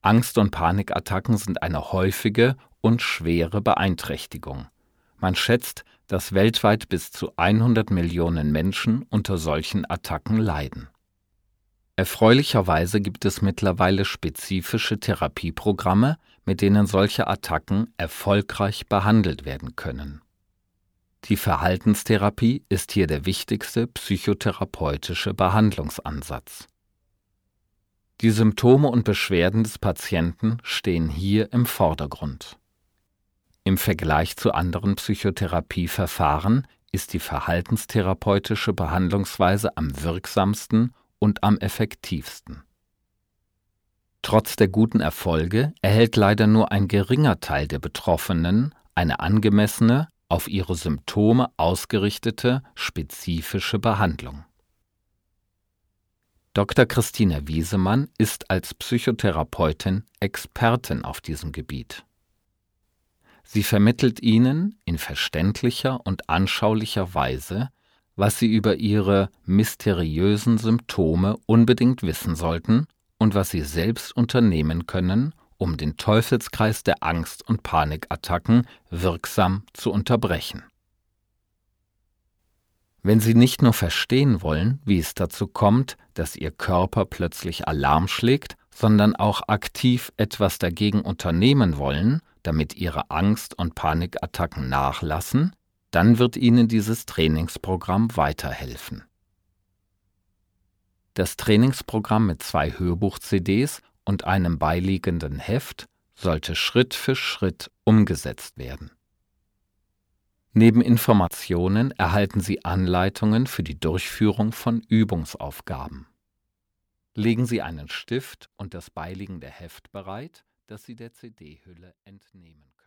Angst- und Panikattacken sind eine häufige und schwere Beeinträchtigung. Man schätzt, dass weltweit bis zu 100 Millionen Menschen unter solchen Attacken leiden. Erfreulicherweise gibt es mittlerweile spezifische Therapieprogramme, mit denen solche Attacken erfolgreich behandelt werden können. Die Verhaltenstherapie ist hier der wichtigste psychotherapeutische Behandlungsansatz. Die Symptome und Beschwerden des Patienten stehen hier im Vordergrund. Im Vergleich zu anderen Psychotherapieverfahren ist die verhaltenstherapeutische Behandlungsweise am wirksamsten und am effektivsten. Trotz der guten Erfolge erhält leider nur ein geringer Teil der Betroffenen eine angemessene, auf ihre Symptome ausgerichtete, spezifische Behandlung. Dr. Christina Wiesemann ist als Psychotherapeutin Expertin auf diesem Gebiet. Sie vermittelt Ihnen in verständlicher und anschaulicher Weise, was Sie über Ihre mysteriösen Symptome unbedingt wissen sollten und was Sie selbst unternehmen können, um den Teufelskreis der Angst- und Panikattacken wirksam zu unterbrechen. Wenn Sie nicht nur verstehen wollen, wie es dazu kommt, dass Ihr Körper plötzlich Alarm schlägt, sondern auch aktiv etwas dagegen unternehmen wollen, damit Ihre Angst- und Panikattacken nachlassen, dann wird Ihnen dieses Trainingsprogramm weiterhelfen. Das Trainingsprogramm mit 2 Hörbuch-CDs und einem beiliegenden Heft sollte Schritt für Schritt umgesetzt werden. Neben Informationen erhalten Sie Anleitungen für die Durchführung von Übungsaufgaben. Legen Sie einen Stift und das beiliegende Heft bereit, das Sie der CD-Hülle entnehmen können.